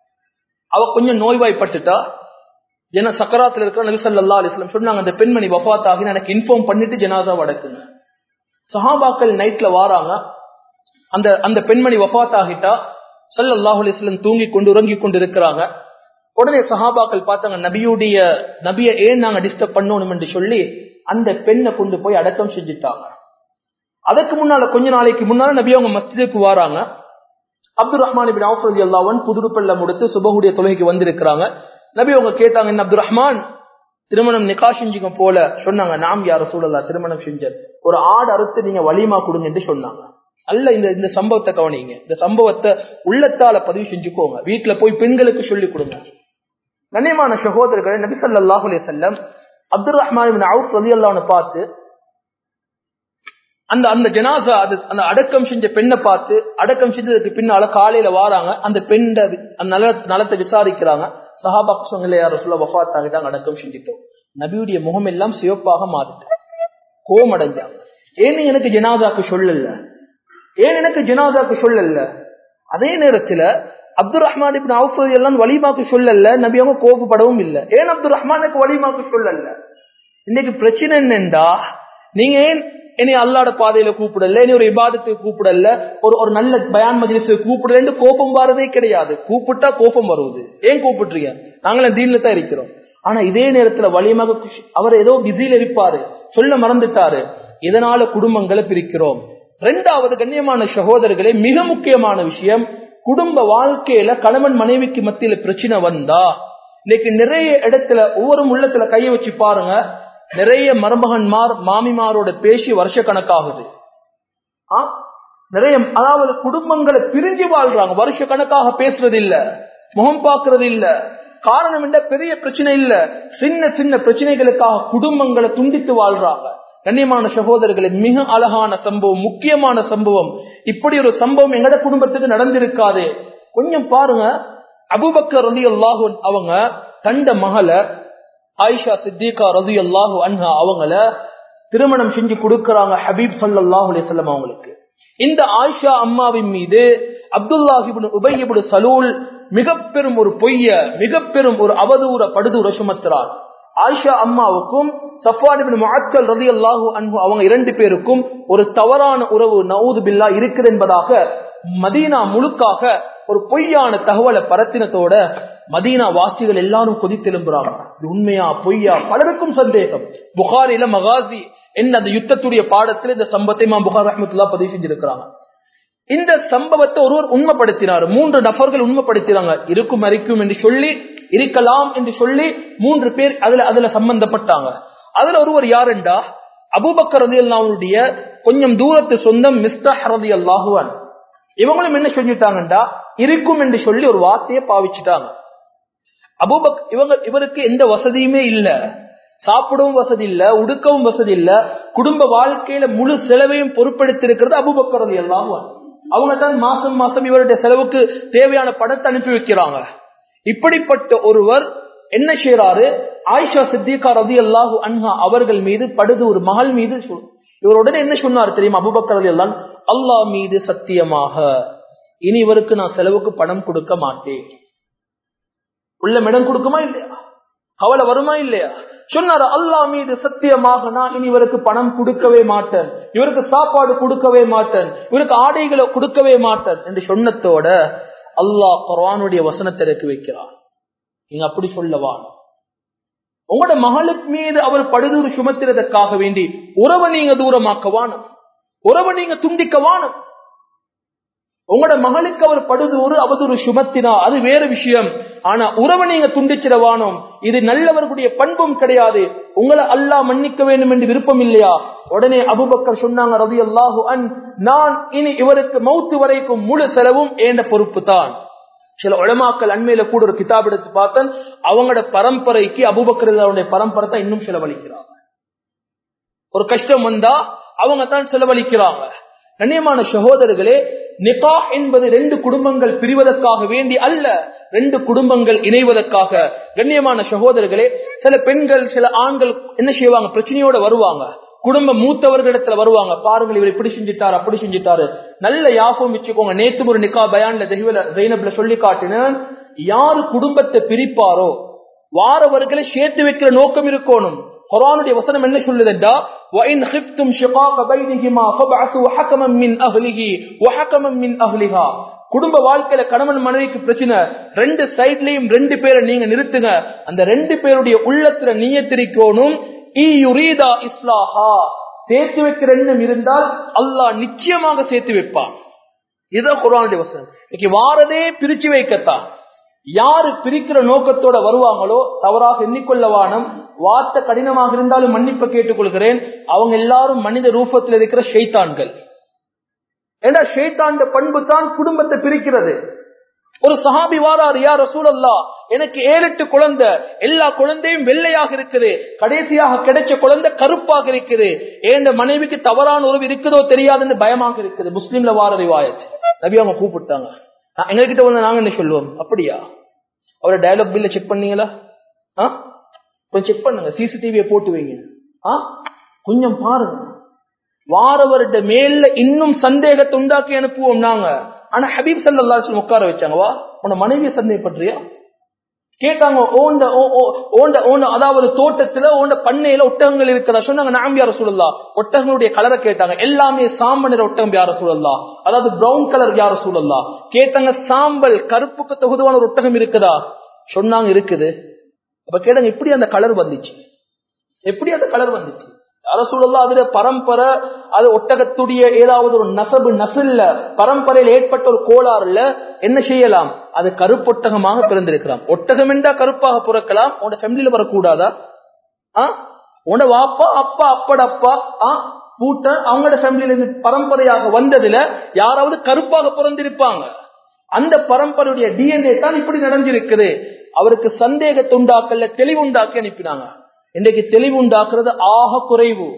அவ கொஞ்சம் நோய்வாய்ப்பட்டுட்டா, சக்கராத்துல இருக்கிற. நபி ஸல்லல்லாஹு அலைஹி வஸல்லம் சொன்னாங்க, அந்த பெண்மணி வஃபாத் ஆகி எனக்கு இன்ஃபார்ம் பண்ணிட்டு ஜனாஸாவை அடக்குங்க. சஹாபாக்கள் நைட்ல வாராங்க, அந்த பெண்மணி வஃபாத் ஆகிட்டா. ஸல்லல்லாஹு அலைஹி வஸல்லம் தூங்கி கொண்டு உறங்கி கொண்டு இருக்கிறாங்க. உடனே சஹாபாக்கள் பார்த்தாங்க, நபியை ஏன் நாங்க டிஸ்டர்ப் பண்ணணும் என்று சொல்லி அந்த பெண்ணை கொண்டு போய் அடக்கம் செஞ்சுட்டாங்க. அதுக்கு முன்னால கொஞ்ச நாளைக்கு முன்னால நபி அவங்க மஸ்ஜிதுக்கு வராங்க. அப்துல் ரஹ்மான் இப்னு அவ்ஃப் ரலியல்லாஹு அன்ஹு புதுப்பல்ல முடித்து சுபஹுடைய தொழுகைக்கு வந்திருக்கிறாங்க. நபி அவங்க கேட்டாங்க, என்ன அப்துல் ரஹ்மான் திருமணம் நிகா செஞ்சுக்க போல? சொன்னாங்க, நாம் யா ரசூலல்லாஹ் திருமணம் செஞ்சது, ஒரு ஆடு அறுத்து நீங்க வலிமா கொடுங்க என்று சொன்னாங்க. அல்ல, இந்த சம்பவத்தை கவனிங்க, இந்த சம்பவத்தை உள்ளத்தால பதிவு செஞ்சுக்கோங்க, வீட்டுல போய் பெண்களுக்கு சொல்லிக் கொடுங்க. கண்ணியமான சகோதரர்கள், நபி ஸல்லல்லாஹு அலைஹி வஸல்லம் அப்துல் ரஹ்மான் இப்னு அவ்ஃப் ரலியல்லாஹு அன்ஹு பார்த்து அந்த ஜனாஸா, அந்த அடக்கம் செஞ்ச பெண்ணை பார்த்து, அடக்கம் செஞ்சதுக்கு பின்னால காலையில வாராங்க, அந்த பெண்ண நலத்தை விசாரிக்கிறாங்க. சஹாபாக்கு சொன்னல, யார் ரசூலுல்லாஹ் வஃபாத் ஆகிட்டாங்க, அடக்கம் செஞ்சிட்டோம். நபியுடைய முகம் எல்லாம் சிவப்பாக மாறிட்டு கோபம் அடைஞ்சாங்க. ஏன் எனக்கு ஜனாசாக்கு சொல்லல? அதே நேரத்துல அப்துல் ரஹ்மான் இப்னு அவ்ஃப் எல்லாம் வலிமாக்கு சொல்லல, நபி அவங்க கோபப்படவும் இல்லை. ஏன் அப்துல் ரஹ்மானுக்கு வலிமாக்கு சொல்லல? இன்னைக்கு பிரச்சனை என்னண்டா, நீங்க ஏன் என்னை அல்லாஹ்வுடைய பாதையில கூப்பிடல, இனி ஒரு இபாதத்துக்கு கூப்பிடல, ஒரு நல்ல பயான் மஜ்லிஸுக்கு கூப்பிடல, கோபம் வரதே கிடையாது. கூப்பிட்டா கோபம் வருவது. ஏன் கூப்பிடுறீங்க? நாங்களும் தீன்ல தான் இருக்கிறோம். ஆனா இதே நேரத்துல வலிமாக அவர் ஏதோ பிஸியில இருப்பாரு, சொல்ல மறந்துட்டாரு. இதனால குடும்பங்களை பிரிக்கிறோம். இரண்டாவது, கண்ணியமான சகோதரர்களே, மிக முக்கியமான விஷயம், குடும்ப வாழ்க்கையில கணவன் மனைவிக்கு மத்தியில பிரச்சனை வந்தா, இன்னைக்கு நிறைய இடத்துல ஒவ்வொரு உள்ளத்துல கைய வச்சு பாருங்க, நிறைய மருமகன்மார் மாமிமாரோட பேசி வருஷ கணக்காகுது. நிறைய, அதாவது குடும்பங்களை பிரிஞ்சு வாழ்றாங்க, வருஷ கணக்காக பேசுறது இல்ல, முகம் பார்க்கறது இல்ல. காரணம் என்ன, பெரிய பிரச்சனை இல்ல, சின்ன சின்ன பிரச்சனைகளுக்காக குடும்பங்களை துண்டித்து வாழ்றாங்க. கண்ணியமான சகோதரர்களே, மிக அழகான சம்பவம், முக்கியமான சம்பவம். இப்படி ஒரு சம்பவம் எங்கட குடும்பத்துக்கு நடந்திருக்காது. கொஞ்சம் பாருங்க, அபூபக்கர் ரலியல்லாஹு அவங்க தண்ட மகள ஆயிஷா சித்திகா ரலியல்லாஹு அன்ஹா அவங்கள திருமணம் செஞ்சு கொடுக்கறாங்க ஹபீப் ஸல்லல்லாஹு அலைஹி வஸல்லம் அவங்களுக்கு. இந்த ஆயிஷா அம்மாவின் மீது அப்துல்லாஹ் இப்னு உபை இப்னு சலூல் மிக பெரும் ஒரு பொய்ய, மிக பெரும் ஒரு அவதூற படுதூர சுமத்துறார். ஆயிஷா அம்மாவுக்கும் சஃப்வான் இப்னு முஅத்தல் ரலியல்லாஹு அன்ஹு அவங்க இரண்டு பேருக்கும் ஒரு தவறான உறவு நஊது பில்லாஹ் இருக்குது என்பதாக மதீனா முழுக்காக ஒரு பொய்யான தகவலை பரத்தினத்தோட மதீனா வாசிகள் எல்லாரும் கொதித்தெலும்புறாங்க. இது உண்மையா பொய்யா பலருக்கும் சந்தேகம். புகாரில மகாசி என்ன அந்த யுத்தத்துடைய பாடத்தில் இந்த சம்பவத்தை இமாம் புகாரி ரஹ்மத்துல்லாஹ் பதிவு செஞ்சிருக்கிறாங்க. இந்த சம்பவத்தை ஒருவர் உண்மைப்படுத்தினார், 3 நபர்கள் உண்மைப்படுத்தினாங்க. இருக்கும் அறிக்கும் என்று சொல்லி, இருக்கலாம் என்று சொல்லி 3 பேர் அதுல சம்பந்தப்பட்டாங்க. அதுல ஒருவர் யாருண்டா அபூபக்கர் ரலியல்லாஹு அன்ஹுடைய கொஞ்சம் தூரத்து சொந்தம் மிஸ்தாஹ் ரலியல்லாஹு அன்ஹு. இவங்களும் என்ன செஞ்சுட்டாங்கண்டா இருக்கும் என்று சொல்லி ஒரு வார்த்தையை பாவிச்சுட்டாங்க. இவருக்கு எந்த வசதியுமே இல்ல, சாப்பிடவும் வசதி இல்ல, உடுக்கவும் வசதி இல்ல, குடும்ப வாழ்க்கையில முழு செலவையும் பொறுப்பெடுத்திருக்கிறது அபூபக்கர் ரலியல்லாஹு அன்ஹு. அவங்க தான் மாசம் மாசம் இவருடைய செலவுக்கு தேவையான பணத்தை அனுப்பி வைக்கிறாங்க. இப்படிப்பட்ட ஒருவர் என்ன செய்யறாரு, ஆயிஷா சித்திகா ரலியல்லாஹு அன்ஹா அவர்கள் மீது படுதூர் மகள் மீது இவருடனே என்ன சொன்னார் தெரியுமா, அபூபக்கர் ரலியல்லாஹு அன்ஹு, அல்லாஹ் மீது சத்தியமாக இனி இவருக்கு நான் செலவுக்கு பணம் கொடுக்க மாட்டேன். உள்ள இடம் கொடுக்குமா இல்லையா, கவலை வருமா இல்லையா, சொன்னார் அல்லாஹ் மீது சத்தியமாக நான் இனி இவருக்கு பணம் கொடுக்கவே மாட்டேன், இவருக்கு சாப்பாடு கொடுக்கவே மாட்டேன், இவருக்கு ஆடைகளை கொடுக்கவே மாட்டேன் என்று சொன்னதோட அல்லாஹ் குர்ஆனுடைய வசனத்தை இறக்கி வைக்கிறார். நீங்க அப்படி சொல்லவா, உங்களோட மகளுக்கு மீது அவர் படுதூறு சுமத்துறதற்காக வேண்டி உறவை நீங்க தூரமாக்கவானும், உறவை நீங்க துண்டிக்கவானும். உங்களோட மகளுக்கு அவர் படுதூறு அவதூறு சுமத்தினா அது வேறு விஷயம். ஆனா உறவை நீங்க துண்டிச்சிடவானோம், இது நல்லவர்களுடைய பண்பும் கிடையாது. உங்களை அல்லாஹ் மன்னிக்க வேண்டும் என்று விருப்பம் இல்லையா? உடனே அபூபக்கர் சொன்னாங்க ரலியல்லாஹு அன்ஹு, நான் இனி இவருக்கு மௌத்து வரைக்கும் முழு செலவும் ஏண்ட பொறுப்பு தான். சில உலமாக்கள் அண்மையில கூட ஒரு கிதாப் எடுத்து பார்த்தேன், அவங்களோட பரம்பரைக்கு அபூபக்கர் பரம்பரை தான் இன்னும் செலவழிக்கிறாங்க. ஒரு கஷ்டம் வந்தா அவங்க தான் செலவழிக்கிறாங்க. கண்ணியமான சகோதரர்களே, நிகாஹ் என்பது 2 குடும்பங்கள் பிரிவதற்காக வேண்டி அல்ல, 2 குடும்பங்கள் இணைவதற்காக. கண்ணியமான சகோதரர்களே, சில பெண்கள் சில ஆண்கள் என்ன செய்வாங்க, பிரச்சனையோட வருவாங்க, குடும்ப மூத்தவர்களிடத்துல வருவாங்க, பாருங்கள் இவர் இப்படி செஞ்சிட்டாரு அப்படி செஞ்சிட்டாரு. நல்ல யாபம் வச்சுக்கோங்க, நேத்து ஒரு நிகா பயான்ல ஜைனப்ல சொல்லி காட்டினேன், யாரு குடும்பத்தை பிரிப்பாரோ வாரவர்களை சேர்த்து வைக்கிற நோக்கம் இருக்கணும். குர்ஆனுடைய வசனம் என்ன சொல்லுதுடா, وَإِنْ خِفْتُمْ شِقَاقَ بَيْنِهِمَا فَابْعَثُوا حَكَمًا مِنْ أَهْلِهِ وَحَكَمًا مِنْ أَهْلِهَا. குடும்ப வாழ்க்கையில கணவன் மனைவிக்கு பிரச்சனை, 2 சைட்லயும் 2 பேரை நீங்க நிறுத்துங்க. அந்த 2 பேருடைய உள்ளத்துல நியத்திரிக்கணும், யுரீதா இஸ்லாஹா, சேர்த்து வைக்கிற எண்ணம் இருந்தால் அல்லாஹ் நிச்சயமாக சேர்த்து வைப்பான். இதுதான் குர்ஆனுடைய வசனம். இன்னைக்கு வாரதே பிரிச்சு வைக்கத்தான். யாரு பிரிக்கிற நோக்கத்தோட வருவாங்களோ தவறாக எண்ணிக்கொள்ளவானம், வார்த்தை கடினமாக இருந்தாலும் மன்னிப்பு கேட்டுக்கொள்கிறேன், அவங்க எல்லாரும் மனித ரூபத்தில் இருக்கிற ஷைத்தான்கள். ஏன்னா ஷைத்தான்ட பண்பு தான் குடும்பத்தை பிரிக்கிறது. ஒரு சஹாபி வாரார், யா ரசூலல்லாஹ், எனக்கு 7-8 குழந்தை, எல்லா குழந்தையும் வெள்ளையாக இருக்குது, கடைசியாக கிடைச்ச குழந்தை கருப்பாக இருக்குது, ஏன் மனைவிக்கு தவறான உறவு இருக்குதோ தெரியாதுன்னு பயமாக இருக்குது. முஸ்லிம்ல வார ரிவாயத். நபி அவங்க கூப்பிட்டாங்க, எங்ககிட்ட வந்து நாங்க என்ன சொல்லுவோம், அப்படியா அவரை டயலாக் பில்ல செக் பண்ணீங்களா, கொஞ்சம் செக் பண்ணுங்க, சிசிடிவியை போட்டு வைங்க, கொஞ்சம் பாருங்க, வாரவர்கிட்ட மேல இன்னும் சந்தேகத்தை உண்டாக்கி அனுப்புவோம் நாங்க. ஆனா ஹபீப் ஸல்லல்லாஹு அலைஹி வஸல்லம் உட்கார வச்சாங்க, வா உன்னை மனைவியை சந்தேகப்படுறியா கேட்டாங்க. அதாவது தோட்டத்துல பண்ணையில ஒட்டகங்கள் இருக்கிறதா சொன்னாங்க. நாம் யா ரசூலல்லாஹ், ஒட்டகங்களுடைய கலரை கேட்டாங்க. எல்லாமே சாம்பல் நிற ஒட்டகம் யா ரசூலல்லாஹ், அதாவது பிரவுன் கலர் யா ரசூலல்லாஹ். கேட்டாங்க, சாம்பல் கருப்புக்கு தகுதியான ஒரு ஒட்டகம் இருக்குதா சொன்னாங்க, இருக்குது. அப்ப கேட்டாங்க, எப்படி அந்த கலர் வந்துச்சு, எப்படி அந்த கலர் வந்துச்சு ரசூலுல்லாஹ்? அதுல பரம்பரை, அது ஒட்டகத்துடைய ஏதாவது ஒரு நசில்ல பரம்பரையில் ஏற்பட்ட ஒரு கோளாறுல என்ன செய்யலாம், அது கருப்பொட்டகமாக பிறந்திருக்கலாம். ஒட்டகம் என்றா கருப்பாக பிறக்கலாம், உன்னோட ஃபேமிலியில வரக்கூடாதா? உன்னோட வாப்பா அப்பா அப்பட அப்பா பூட்ட அவங்களோட ஃபேமிலியில இருந்து பரம்பரையாக வந்ததுல யாராவது கருப்பாக பிறந்திருப்பாங்க. அந்த பரம்பரையுடைய டிஎன்ஏ தான் இப்படி நடந்திருக்குது. அவருக்கு சந்தேகத்தை உண்டாக்கல, தெளிவுண்டாக்கி அனுப்பினாங்க. இன்றைக்கு தெளிவுண்டாக்குறது ஆக குறைவு.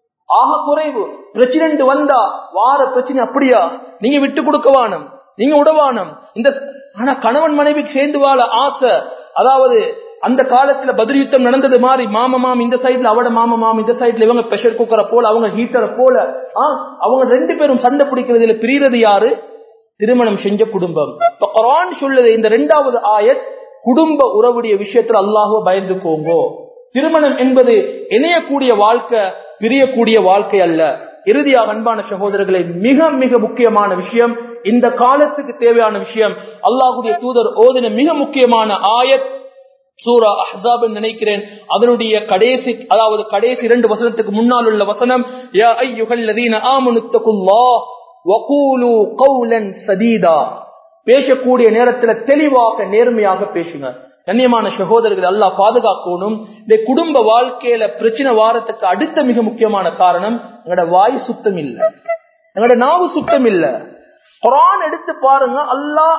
பிரச்சனை வந்தா வார பிரச்சனை அப்படியா, நீங்க விட்டு கொடுக்க வானம், நீங்க உடவானம். இந்த ஆனா கணவன் மனைவிக்கு சேர்ந்து வாழ ஆசை. அதாவது அந்த காலத்துல பத்ர் யுத்தம் நடந்தது மாதிரி மாமமாம் இந்த சைட்ல, அவட மாமமாம் இந்த சைட்ல, இவங்க பிரஷர் குக்கரை போல, அவங்க ஹீட்டரை போல, அவங்க 2 பேரும் சண்டை பிடிக்கிறதுல பிரியறது யாரு? திருமணம் செஞ்ச குடும்பம். இப்ப குர்ஆன் சொல்லுது இந்த 2வது ஆயத், குடும்ப உறவுடைய விஷயத்துல அல்லாஹ்வை பயந்துக்கோங்கோ. திருமணம் என்பது இணையக்கூடிய வாழ்க்கை, பிரியக்கூடிய வாழ்க்கை அல்ல. இறுதியாக அன்பான சகோதரர்களை, மிக மிக முக்கியமான விஷயம், இந்த காலத்துக்கு தேவையான விஷயம், அல்லாஹ்வுடைய தூதர் ஓதின மிக முக்கியமான ஆயத் சூரா அஹ்ஸாப் நினைக்கிறேன், அதனுடைய கடைசி, அதாவது கடைசி 2 வசனத்துக்கு முன்னால் உள்ள வசனம், யா அய்யுஹல்லதீன ஆமனு தகுல்லாஹ் வகூலு கௌலன் சதீதா. பேசக்கூடிய நேரத்தில் தெளிவாக நேர்மையாக பேசுங்க. கண்ணியமான சகோதரர்கள், அல்லாஹ் பாதுகாக்கணும். இந்த குடும்ப வாழ்க்கையில பிரச்சனை வாரத்துக்கு அடுத்த மிக முக்கியமான காரணம், எங்களோட வாய் சுத்தம் இல்ல, எங்களோட நாவு சுத்தம் இல்ல. குர்ஆன் எடுத்து பாருங்க, அல்லாஹ்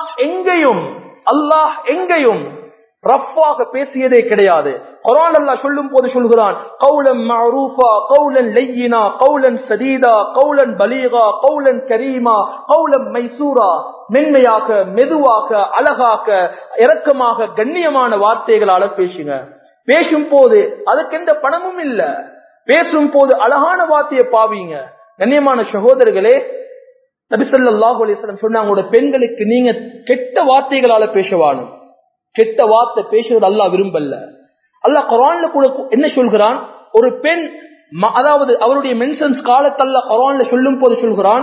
எங்கேயும் ரஃப்பாக பேசியதே கிடையாது. குர்ஆன் அல்லாஹ் சொல்லும் போது சொல்கிறான், கௌலன் மஅரூஃபா, கௌலன் லய்யினா, கௌலன் சதீதா, கௌலன் பலீகா, கௌலன் கரீமா, கௌலன் மைசூரா. மென்மையாக, மெதுவாக, அழகாக, இரக்கமாக, கண்ணியமான வார்த்தைகளால பேசுங்க. பேசும் போது அதுக்கு எந்த பணமும் இல்ல, பேசும் போது அழகான வார்த்தையை பாவீங்க. கண்ணியமான சகோதரர்களே, நபி ஸல்லல்லாஹு அலைஹி வஸல்லம் சொன்னாங்க, உங்களோட பெண்களுக்கு நீங்க கெட்ட வார்த்தைகளால பேசவானும். கெட்ட வார்த்தை பேசுவது அல்லாஹ் விரும்பல்ல. அல்லாஹ் குர்ஆன்ல கூட என்ன சொல்கிறான், ஒரு பெண், அதாவது அவருடைய மென்சன்ஸ் காலத்தல்ல குர்ஆன்ல சொல்லும் போது சொல்கிறான்,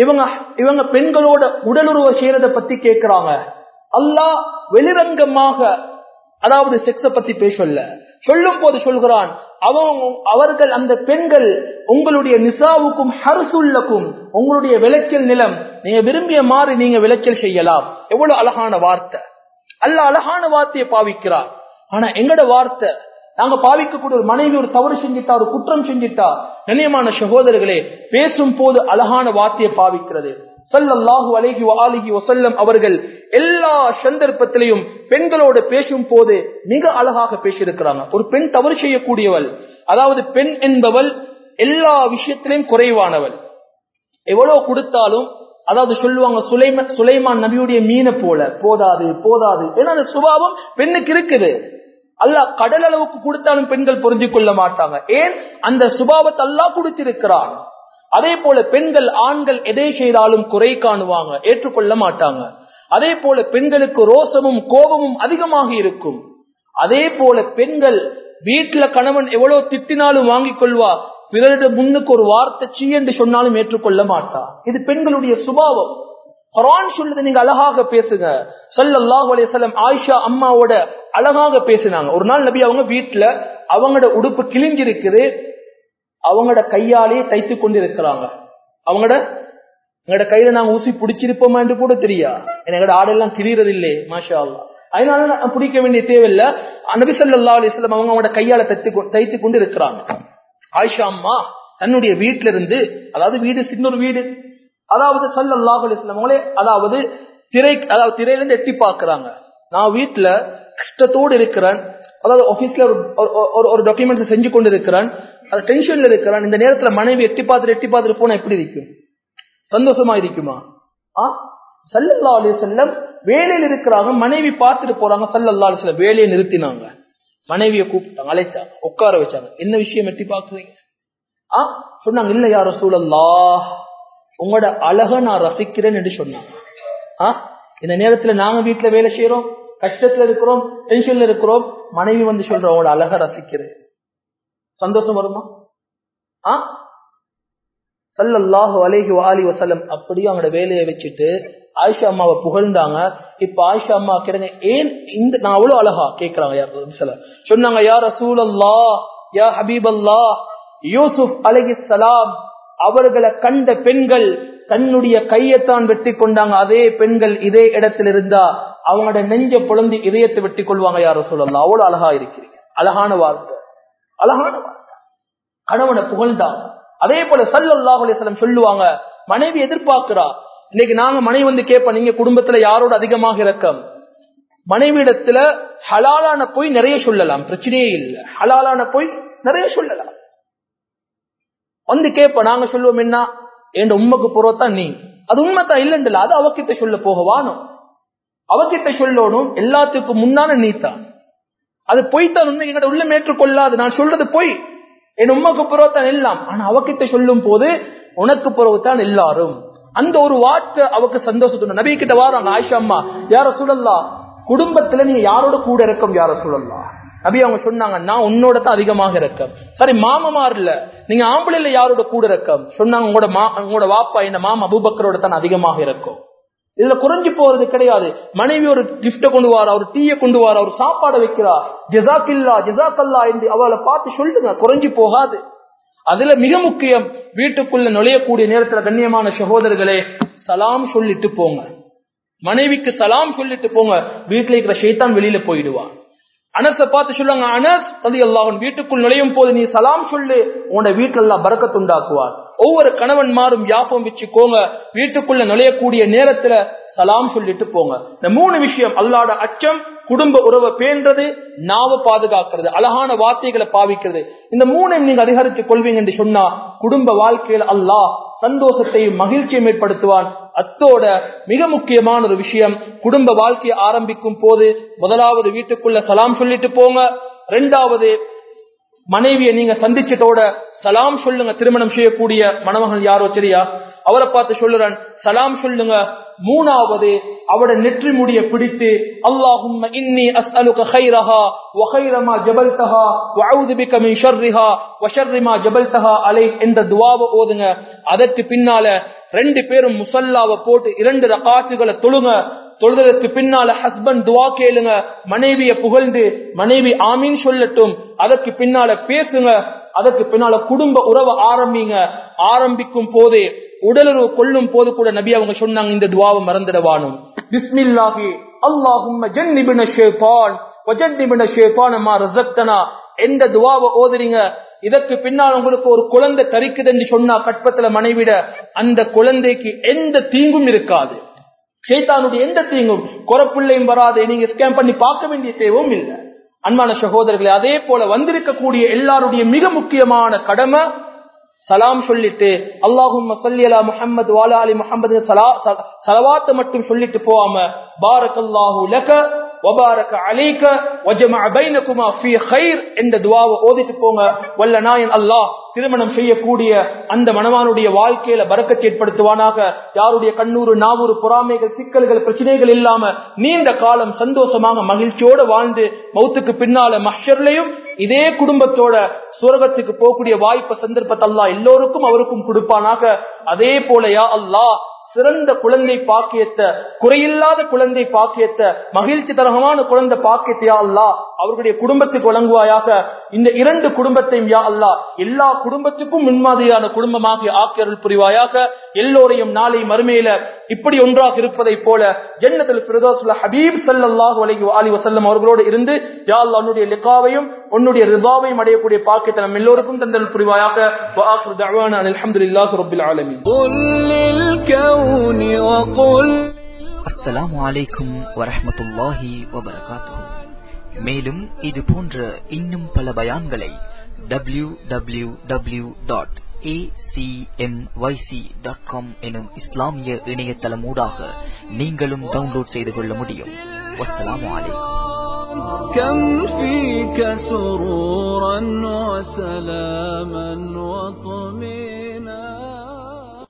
இவங்க பெண்களோட உடலுறவு செய்யறத பத்தி கேட்கிறாங்க. அல்லாஹ் வெளிரங்கமாக, அதாவது செக்ஸ பத்தி பேசல, சொல்லும் போது சொல்கிறான், அவர்கள் அந்த பெண்கள் உங்களுடைய நிசாவுக்கும் ஹர்சுல்லக்கும், உங்களுடைய விளைச்சல் நிலம், நீங்க விரும்பிய மாதிரி நீங்க விளைச்சல் செய்யலாம். எவ்வளவு அழகான வார்த்தை. அல்லாஹ் அழகான வார்த்தையை பாவிக்கிறார். ஆனா எங்கட வார்த்தை, நாங்க பாவிக்கக்கூடிய ஒரு மனைவி ஒரு தவறு செஞ்சிட்டா, ஒரு குற்றம் செஞ்சிட்டா, கண்ணியமான சகோதரர்களே, பேசும் போது அழகான வார்த்தையை பாவிக்கிறது. ஸல்லல்லாஹு அலைஹி வஆலிஹி வஸல்லம் அவர்கள் எல்லா சந்தர்ப்பத்திலையும் பெண்களோடு பேசும் போது மிக அழகாக பேசியிருக்கிறாங்க. ஒரு பெண் தவறு செய்யக்கூடியவள், அதாவது பெண் என்பவள் எல்லா விஷயத்திலையும் குறைவானவள். எவ்வளவு கொடுத்தாலும், அதாவது சொல்லுவாங்க, சுலைமான் நபியுடைய மீனை போல போதாது. ஏன்னா அந்த சுபாவம் பெண்ணுக்கு இருக்குது. அல்லாஹ் கடல் அளவுக்கு கொடுத்தாலும் பெண்கள் புரிஞ்சு கொள்ள மாட்டாங்க. ஏன்? அந்த சுபாவத்தை அல்லாஹ் கொடுத்திருக்கிறான். அதே போல பெண்கள், ஆண்கள் எதை செய்தாலும் குறை காணுவாங்க, ஏற்றுக்கொள்ள மாட்டாங்க. அதே போல பெண்களுக்கு ரோசமும் கோபமும் அதிகமாக இருக்கும். அதே போல பெண்கள் வீட்டுல கணவன் எவ்வளவு திட்டினாலும் வாங்கிக் கொள்வா, பிறரிட முன்னுக்கு ஒரு வார்த்தை சீ என்று சொன்னாலும் ஏற்றுக்கொள்ள மாட்டா. இது பெண்களுடைய சுபாவம். குர்ஆன் சொல்லுது, நீங்க அழகாக பேசுங்க. ஸல்லல்லாஹு அலைஹி வஸல்லம் ஆயிஷா அம்மாவோட அழகாக பேசினாங்க. ஒரு நாள் நபி அவங்க வீட்டுல அவங்களோட உடுப்பு கிழிஞ்சிருக்குது, அவங்களோட கையாலேயே தைத்து கொண்டு இருக்கிறாங்க. எங்கட கையில நாங்க ஊசி பிடிச்சிருப்போமா என்று கூட தெரியா, எங்கட ஆடெல்லாம் கிழிறது இல்லை, மாஷா அல்லாஹ். அதனால நான் பிடிக்க வேண்டிய தேவையில்லை. நபி ஸல்லல்லாஹு அலைஹி வஸல்லம் அவங்களோட கையால தைத்து கொண்டு இருக்கிறாங்க. ஆயிஷா அம்மா தன்னுடைய வீட்டுல இருந்து, அதாவது வீடு சின்னொரு வீடு, அதாவது ஸல்லல்லாஹு அலைஹி வஸல்லம் அவங்களே, அதாவது திரையிலிருந்து எட்டி பாக்குறாங்க. நான் வீட்டுல கஷ்டத்தோடு இருக்கிறேன், அதாவது ஆபீஸ்ல ஒரு டாக்குமெண்ட் செஞ்சு கொண்டு இருக்கிறேன், அது டென்ஷன்ல இருக்கிறான். இந்த நேரத்துல மனைவி எட்டி பார்த்துட்டு போனா எப்படி இருக்கும்? சந்தோஷமா இருக்குமா? ஸல்லல்லாஹு அலைஹி வஸல்லம் வேலையில் இருக்கிறாங்க, மனைவி பார்த்துட்டு போறாங்க. ஸல்லல்லாஹு அலைஹி வஸல்லம் வேலையை நிறுத்தினாங்க, மனைவியை கூப்பிட்டாங்க, அழைச்சாங்க, உட்கார வச்சாங்க. என்ன விஷயம் எட்டி பாக்குறீங்க? சொன்னாங்க, இல்ல யா ரசூலல்லாஹ், உங்களோட அழக நான் ரசிக்கிறேன் என்று சொன்னாங்க. இந்த நேரத்துல நாங்க வீட்டுல வேலை செய்யறோம், கஷ்டத்துல இருக்கிறோம், டென்ஷன்ல இருக்கிறோம், மனைவி வந்து சொல்றோம் உங்களோட அழக ரசிக்கிறேன், சந்தோஷம் வருமா? ஸல்லல்லாஹு அலைஹி வஸல்லம் அப்படியே அவங்களோட வேலையை வச்சுட்டு ஆயிஷா அம்மாவை புகழ்ந்தாங்க. இப்ப ஆயிஷா அம்மா கேட்டாங்க, ஏன் இந்த நான் அவ்வளவு அழகா கேட்கிறாங்க? சொன்னாங்க, யா ரசூலல்லாஹ், யா ஹபீபல்லாஹ், யூசுப் அலைஹிஸ்ஸலாம் அவர்களை கண்ட பெண்கள் தன்னுடைய கையத்தான் வெட்டி கொண்டாங்க. அதே பெண்கள் இதே இடத்துல இருந்தா அவங்களோட நெஞ்ச புலம்பி இதயத்தை வெட்டி கொள்வாங்க. யா ரசூலல்லாஹ், அவ்வளவு அழகா இருக்கிறீங்க. அழகான வார்த்தை, அழகான வார்த்தை. கணவனை புகழ்ந்தாங்க. அதே போல ஸல்லல்லாஹு அலைஹி வஸல்லம் சொல்லுவாங்க, மனைவி எதிர்பார்க்கிறா. இன்னைக்கு நாங்க மனைவி வந்து கேட்போம், நீங்க குடும்பத்துல யாரோட அதிகமாக இரக்கம்? மனைவிடத்துல ஹலாலான போய் நிறைய சொல்லலாம், பிரச்சனையே இல்லை. ஹலாலான போய் நிறைய சொல்லலாம். வந்து கேப்ப நாங்க சொல்லுவோம் என்ன, என் உண்மைக்கு போறதான் நீ, அது உண்மைதான் இல்லைன்றல, அது அவகிட்ட சொல்ல போகவானோ, அவகிட்ட சொல்லணும். எல்லாத்துக்கும் முன்னால நீத்தான், அது பொய்த்தான். உண்மை எங்கிட்ட உள்ள மேற்றுக்கொள்ளாது. நான் சொல்றது பொய், என் உண்மைக்கு புறவுத்தான் எல்லாம். ஆனா அவகிட்ட சொல்லும் போது உனக்கு புறவுத்தான் எல்லாரும். அந்த ஒரு வார்த்தை அவக்கு சந்தோஷம். நபி கிட்ட வாராங்க ஆயிஷா அம்மா, யார சூழல்லா, குடும்பத்துல நீங்க யாரோட கூட இருக்கும் யார சூழல்லா? நபி அவங்க சொன்னாங்க, நான் உன்னோட தான் அதிகமாக இருக்கேன். சரி மாமமார் இல்ல, நீங்க ஆம்பளைல யாரோட கூட இருக்கும்? சொன்னாங்க, உங்களோட வாப்பா என்ன மாமா அபூபக்கரோட தான் அதிகமாக இருக்கும். இதுல குறைஞ்சு போறது கிடையாது. மனைவி ஒரு கிஃப்ட கொண்டு வாரா, ஒரு டீயை கொண்டு வாரா, ஒரு சாப்பாடு வைக்கிறா, ஜஸாக்கில்லா ஜஸாக்கல்லா என்று அவளை பார்த்து சொல்லுங்க, குறைஞ்சு போகாது. அதுல மிக முக்கியம், வீட்டுக்குள்ள நுழையக்கூடிய நேரத்துல கண்ணியமான சகோதரர்களே, சலாம் சொல்லிட்டு போங்க. மனைவிக்கு சலாம் சொல்லிட்டு போங்க. வீட்டுல இருக்கிற ஷைத்தான் வெளியில போயிடுவான். அனஸை பார்த்து சொல்லுவாங்க, அனஸ் ரலியல்லாஹு அன்ஹு, வீட்டுக்குள் நுழையும் போது நீ சலாம் சொல்லு, உன்னை வீட்டுல எல்லாம் பரக்கத் உண்டாக்குவார். ஒவ்வொரு கணவன்மாரும் யாபம் வச்சுக்கோங்க, வீட்டுக்குள்ள நுழையக்கூடிய நேரத்துல சலாம் சொல்லிட்டு போங்க. இந்த 3 விஷயம், அல்லாஹ்வோட அச்சம், குடும்ப உறவை பேணுறது, நாவை பாதுகாக்கிறது, அழகான வார்த்தைகளை பாவிக்கிறது, இந்த 3 நீங்க அதிகரித்துக் கொள்வீங்க என்று சொன்னா குடும்ப வாழ்க்கையில் அல்லாஹ் சந்தோஷத்தையும் மகிழ்ச்சியும் ஏற்படுத்துவான். அத்தோட மிக முக்கியமான ஒரு விஷயம், குடும்ப வாழ்க்கையை ஆரம்பிக்கும் போது முதலாவது வீட்டுக்குள்ள சலாம் சொல்லிட்டு போங்க. 2வது மனைவியை நீங்க சந்திச்சதோட சலாம் சொல்லுங்க. திருமணம் செய்யக்கூடிய மணமகன் யாரோ சரியா, அவரை பார்த்து சொல்லுறேன், சலாம் சொல்லுங்க. 3வது அவட நெற்றி முடிய பிடித்து அல்லாஹும்ம இன்னி அஸ்அலுக கைரஹா வ கைர மா ஜபல்தஹா வ அஊது பிக மின் ஷர்ரிஹா வ ஷர்ரி மா ஜபல்தஹா அலை என்ற துஆவை ஓதுங்க. அதற்கு பின்னால 2 பேரும் முஸல்லாவை போட்டு 2 ரகாத்துகளை தொழுங்க. தொழுதற்கு பின்னால ஹஸ்பண்ட் துஆ கேளுங்க, மனைவியை புகழ்ந்து மனைவி ஆமீன் சொல்லட்டும். அதற்கு பின்னால பேசுங்க. அதற்கு பின்னால குடும்ப உறவை ஆரம்பிங்க. ஆரம்பிக்கும் போதே உடலுறவு கொள்ளும் போது கூட நபி அவங்க சொன்னாங்க, இந்த துஆவை மறந்துடவானும். பிஸ்மில்லாஹி அல்லாஹும்ம ஜன்னிபின ஷைத்தான் வ ஜன்னிபின ஷைத்தான மா ரஸக்தனா என்ற துஆவை ஓதுறீங்க. இதற்கு பின்னால் உங்களுக்கு ஒரு குழந்தை தரிக்குது என்று சொன்னா கற்பத்துல மனைவிட, அந்த குழந்தைக்கு எந்த தீங்கும் இருக்காது, ஷைத்தானுடைய எந்த தீங்கும் குறப்பிள்ளையும் வராது. நீங்க ஸ்கேன் பண்ணி பார்க்க வேண்டிய தேவையும் இல்லை. அன்பான சகோதரர்களே, அதே போல வந்திருக்கக்கூடிய எல்லாருடைய மிக முக்கியமான கடமை சலாம் சொல்லிட்டு அல்லாஹும்ம ஸல்லி அலா முஹம்மது வ அலா ஆலி முஹம்மது ஸலவாத் மட்டும் சொல்லிட்டு போகாம பாரக்கல்லாஹு லக வ பாரக அலைக வ ஜமஅ பைனகுமா ஃபீ கைர் என்ற துஆவை ஓதிட்டு போங்க. வல்ல நாயன் அல்லாஹ் திருமணம் செய்யக்கூடிய அந்த மணவானுடைய வாழ்க்கையில பரக்கத் ஏற்படுத்துவானாக. யாருடைய கண்ணூறு நாவூறு பொறாமைகள் சிக்கல்கள் பிரச்சனைகள் இல்லாம நீண்ட காலம் சந்தோஷமாக மகிழ்ச்சியோட வாழ்ந்து மௌத்துக்கு பின்னால மஹ்ஷர்லயும் இதே குடும்பத்தோட சுவர்க்கத்துக்கு போகக்கூடிய வாய்ப்பு சந்தர்ப்பத்தை அல்லாஹ் எல்லோருக்கும் அவருக்கும் கொடுப்பானாக. அதே போல யா அல்லாஹ் சிறந்த குழந்தை பாக்கியத்தை, குறையில்லாத குழந்தை பாக்கியத்தை, மகிழ்ச்சி தரகமான குழந்தை பாக்கியத்தை யா அல்லாஹ் அவர்களுடைய குடும்பத்துக்கு வழங்குவாயாக. இந்த 2 குடும்பத்தையும் யா அல்லாஹ் எல்லா குடும்பத்துக்கும் முன்மாதிரியான குடும்பமாக ஆக்கியருள் புரிவாயாக. எல்லோரையும் நாளை மறுமையில இப்படி ஒன்றாக இருப்பதை போல ஜன்னத்துல் ஃபிர்தௌஸ்ல ஹபீப் ஸல்லல்லாஹு அலைஹி வஸல்லம் அவர்களோடு இருந்து யா அல்லாஹ் உன்னுடைய லிகாவையும் உன்னுடைய ரிதாவையும் அடையக்கூடிய பாக்கியத்தை நம்ம எல்லோருக்கும் தந்தருள் புரிவாயாக. வ ஆகிரு தஅவானா அல்ஹம்துலில்லாஹி ரப்பில் ஆலமீன். அஸ்ஸலாமு அலைக்கும் வரஹ்மத்துல்லாஹி வபரகாத்துஹு. மேலும் இது போன்ற இன்னும் பல பயான்களை www.acmyc.com எனும் இஸ்லாமிய இணையதளமூடாக நீங்களும் டவுன்லோட் செய்து கொள்ள முடியும். வஸ்ஸலாமு அலைக்கும். كم فيك سرورا وسلاما وطمئنا